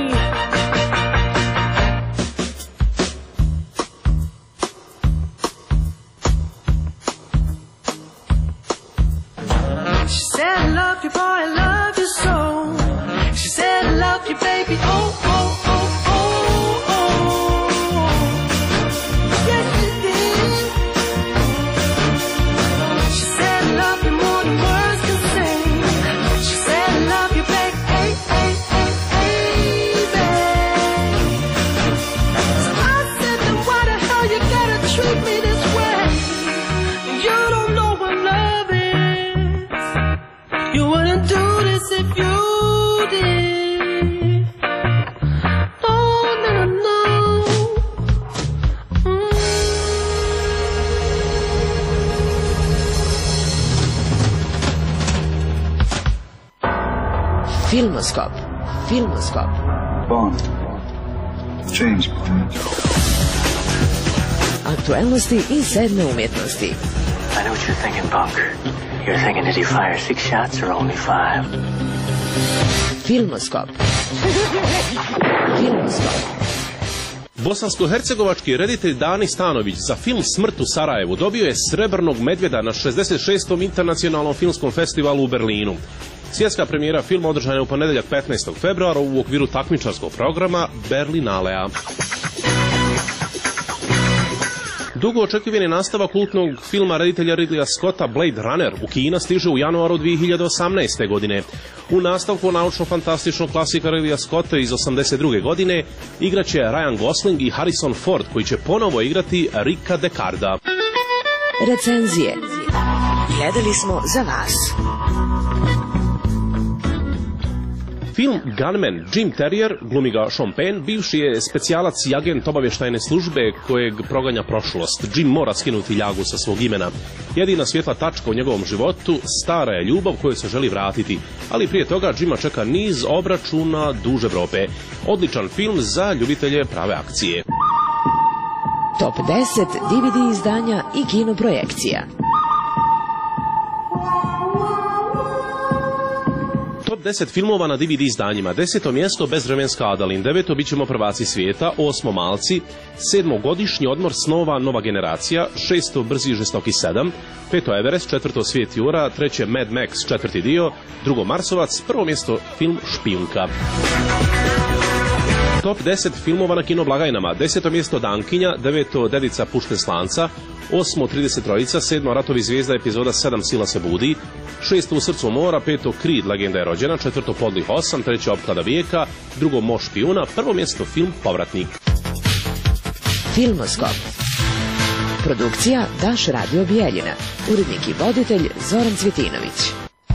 She said I love you, boy, I love you so. She said I love you, baby, oh, oh, oh, oh, oh. Yes, she did. She said I love you more than words can say. She said I love you, baby, hey, hey, hey, hey, baby. So I said, then why the hell you gotta treat me this way? You don't know what love is. You wouldn't do this if you did. Oh, no, no. Mm.
Filmoskop. Filmoskop.
Bond. James Bond.
Aktualnosti i sedme umjetnosti.
I know what you're thinking, Bunk. You're thinking, did he fire six shots or only five?
Filmoskop. Filmoskop.
Bosansko-hercegovački reditelj Dani Stanović za film Smrt u Sarajevu dobio je srebrnog medvjeda na šezdeset šestom internacionalnom filmskom festivalu u Berlinu. Svjetska premijera filma održana je u ponedjeljak petnaestog februara u okviru takmičarskog programa Berlinalea. Dugo očekivani nastavak kultnog filma reditelja Ridleya Scotta Blade Runner u Kina stiže u januaru dvije hiljade osamnaeste. godine. U nastavku naučno-fantastičnog klasika Ridleya Scotta iz osamdeset druge. godine igraće Ryan Gosling i Harrison Ford, koji će ponovo igrati Ricka Decarda.
Recenzije. Gledali smo za vas.
Film Gunman, Jim Terrier, glumi ga Sean Penn, bivši je specijalac i agent obavještajne službe kojeg proganja prošlost. Jim mora skinuti ljagu sa svog imena. Jedina svjetla tačka u njegovom životu, stara je ljubav koju se želi vratiti, ali prije toga Jima čeka niz obračuna duž Evrope. Odličan film za ljubitelje prave akcije.
Top deset D V D izdanja i kinoprojekcija.
Top deset filmova na D V D izdanjima. Deseto mjesto Bezvremenska Adalin, deveto Bićemo prvaci svijeta, osmo Malci, sedmo Godišnji odmor snova Nova generacija, šesto Brzi i žestoki sedam, peto Everest, četvrto Svijet Jura, treće Mad Max četvrti dio, drugo Marsovac, prvo mjesto film Špijunka. Top deset filmova na kinoblagajnama. Deseto mjesto Dankinja, deveto Dedica pušten slanca, osmo trideset trojica, sedmo Ratovi zvijezda epizoda sedam Sila se budi, šesto U srcu mora, peto Creed legenda je rođena, četvrto Podlih osam, treće Opklada vijeka, drugo Mož špijuna, prvo mjesto film Povratnik.
Filmoskop. Produkcija Daš Radio Bijeljina. Urednik i voditelj Zoran Cvjetinović.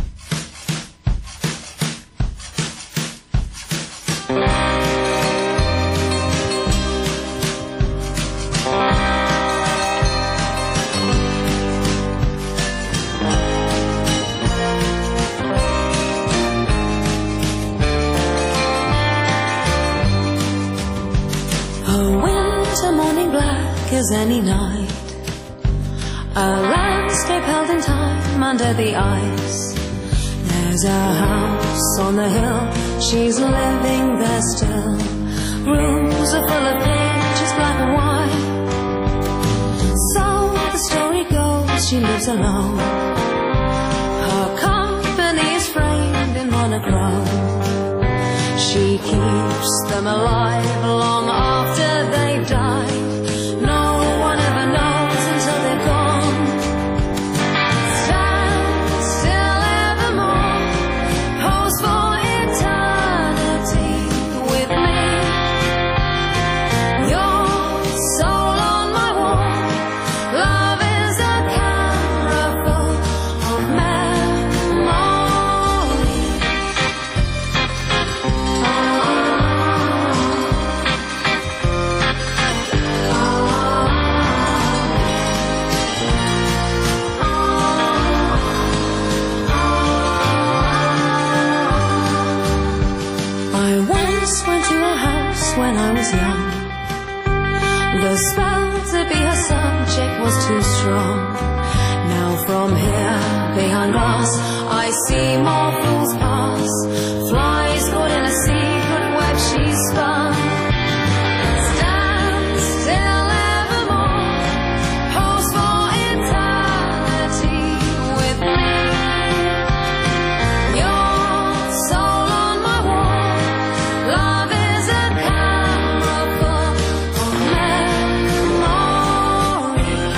As any night, a landscape held in time under the ice. There's a house on the hill, she's living there still. Rooms are full of pictures, black and white. So the story goes, she lives alone. Her company is framed in monochrome. She keeps them alive long after they've died. Love is a camera full of memories.
young. The spell to be her subject was too strong. Now from here behind glass I see more fools pass. Flies caught in a secret web she spun. Stand still evermore, pose for eternity with me. Your soul on my wall, love is a camera full of memories.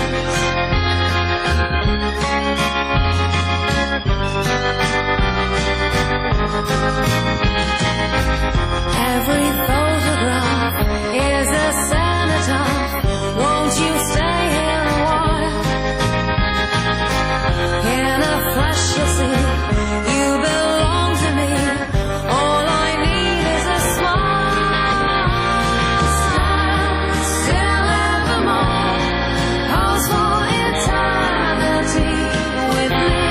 Every photograph is a cenotaph. Won't you stay here a while? In a flash you'll see you belong to me. All I need is a smile. Stand still evermore, pose for eternity with me.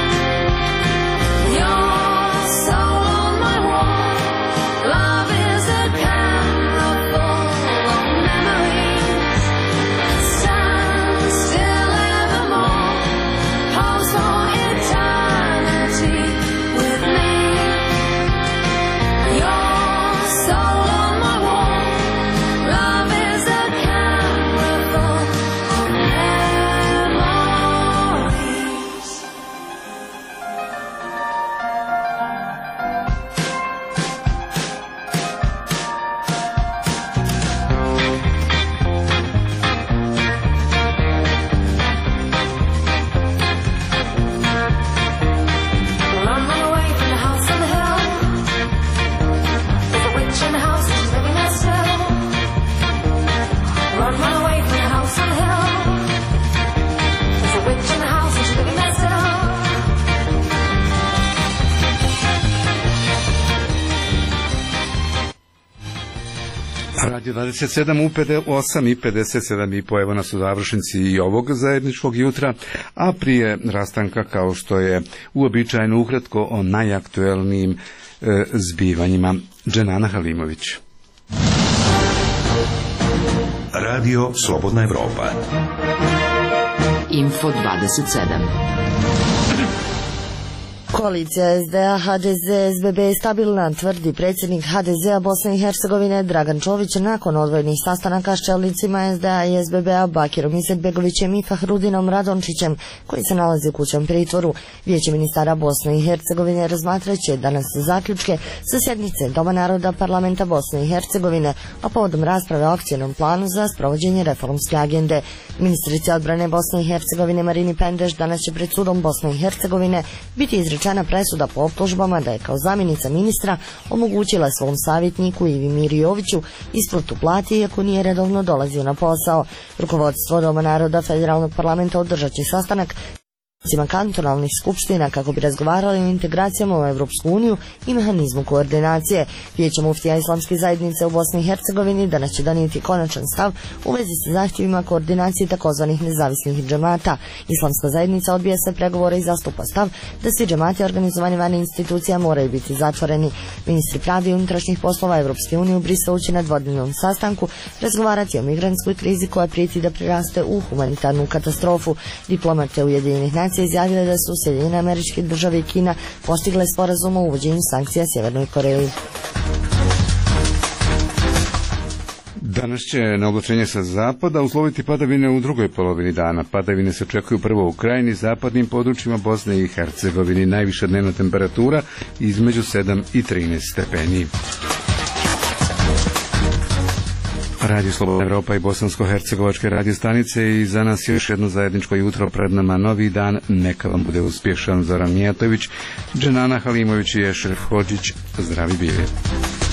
Your soul on my wall, love is a camera full of memories. Stand still evermore, pose for eternity with me. Your soul on my wall, love is a camera full of memories. Run, run away from the house on the hill. There's a witch in the house and she's living there still. Run, run away from the house on the hill. There's a witch in the house and she's living there still.
Radio dvadeset sedam u osam i pedeset sedam i po, evo nas u završnici i ovog zajedničkog jutra, a prije rastanka, kao što je uobičajeno, ukratko o najaktuelnijim e, zbivanjima. Dženana Halimović.
Radio Slobodna Evropa.
Info dvadeset sedam.
Koalicija S D A, H D Z, S B B je stabilna, tvrdi predsjednik H D Z-a Bosne i Hercegovine Dragan Čović nakon odvojenih sastanaka s čelnicima S D A i S B B-a Bakirom Izetbegovićem i Fahrudinom Radončićem, koji se nalazi u kućnom pritvoru. Vijeće ministara Bosne i Hercegovine razmatrat će danas zaključke sa sjednice Doma naroda Parlamenta Bosne i Hercegovine, a povodom rasprave o akcijnom planu za sprovođenje reformske agende. Ministrica odbrane Bosne i Hercegovine Marini Pendeš danas će pred sudom Bosne i Hercegovine biti izrečena presuda po optužbama da je kao zamjenica ministra omogućila svom savjetniku Ivi Miri Joviću isplatu plati iako nije redovno dolazio na posao. Rukovodstvo Doma naroda Federalnog parlamenta održat će sastanak kantonalnih skupština kako bi razgovarali o integracijama u Evropsku uniju i mehanizmu koordinacije. Vijeće muftija islamske zajednice u Bosni i Hercegovini danas će donijeti konačan stav u vezi sa zahtjevima koordinacije takozvanih nezavisnih džemata. Islamska zajednica odbija se pregovore i zastupa stav da svi džemati organizovani van institucija moraju biti zatvoreni. Ministri pravde i unutrašnjih poslova Evropske unije u Briselu će na dvodnevnom sastanku razgovarati o migrantskoj krizi koja prijeti da preraste u humanitarnu katastrofu. Diplomate Ujedinjenih nacija izjavile da su Sjedinjene Američke Države i Kina postigle sporazum o uvođenju sankcija Sjevernoj Koreji.
Danas će na oblačenje sa zapada usloviti padavine u drugoj polovini dana. Padavine se očekuju prvo u krajini zapadnim područjima Bosne i Hercegovine. Najviša dnevna temperatura između sedam i trinaest stepeni. Radio Slobodna Evropa i bosansko-hercegovačke radio stanice i za nas još jedno zajedničko jutro, pred nama novi dan, neka vam bude uspješan. Zoran Mijatović, Dženana Halimović i Ešref Hodžić, zdravi bili.